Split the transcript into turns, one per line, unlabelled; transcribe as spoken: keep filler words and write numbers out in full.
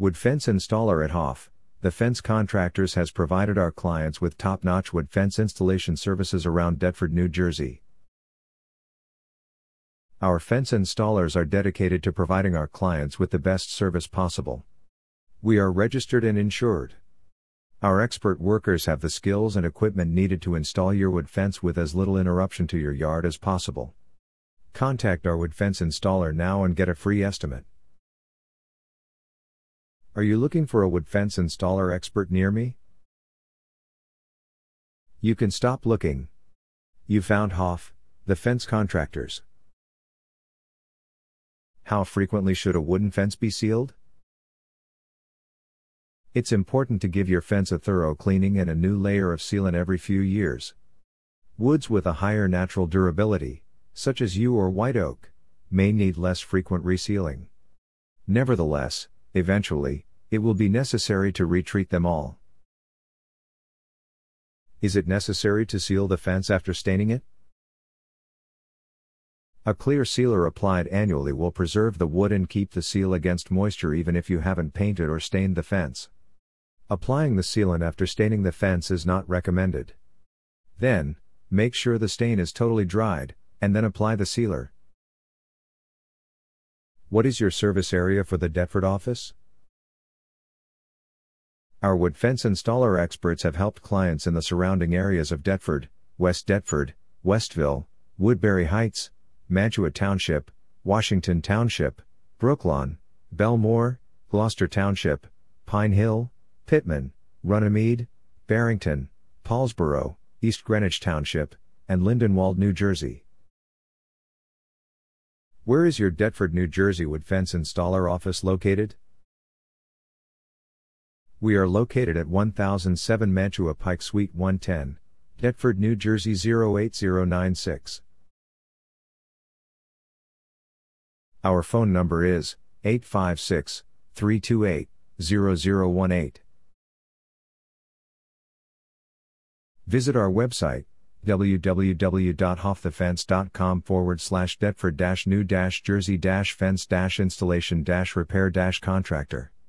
Wood fence installer at Hoff, the Fence Contractors has provided our clients with top-notch wood fence installation services around Deptford, New Jersey. Our fence installers are dedicated to providing our clients with the best service possible. We are registered and insured. Our expert workers have the skills and equipment needed to install your wood fence with as little interruption to your yard as possible. Contact our wood fence installer now and get a free estimate. Are you looking for a wood fence installer expert near me? You can stop looking. You found Hoff, the Fence Contractors. How frequently should a wooden fence be sealed? It's important to give your fence a thorough cleaning and a new layer of sealant every few years. Woods with a higher natural durability, such as yew or white oak, may need less frequent resealing. Nevertheless, eventually, it will be necessary to retreat them all. Is it necessary to seal the fence after staining it? A clear sealer applied annually will preserve the wood and keep the seal against moisture even if you haven't painted or stained the fence. Applying the sealant after staining the fence is not recommended. Then, make sure the stain is totally dried, and then apply the sealer. What is your service area for the Deptford office? Our wood fence installer experts have helped clients in the surrounding areas of Deptford, West Deptford, Westville, Woodbury Heights, Mantua Township, Washington Township, Brooklawn, Belmore, Gloucester Township, Pine Hill, Pittman, Runnymede, Barrington, Paulsboro, East Greenwich Township, and Lindenwold, New Jersey. Where is your Deptford, New Jersey wood fence installer office located? We are located at one thousand seven Mantua Pike Suite one ten, Deptford, New Jersey zero eight zero nine six. Our phone number is eight five six, three two eight, zero zero one eight. Visit our website, www.hoffthefence.com forward slash Deptford dash new dash Jersey dash fence dash installation dash repair dash contractor.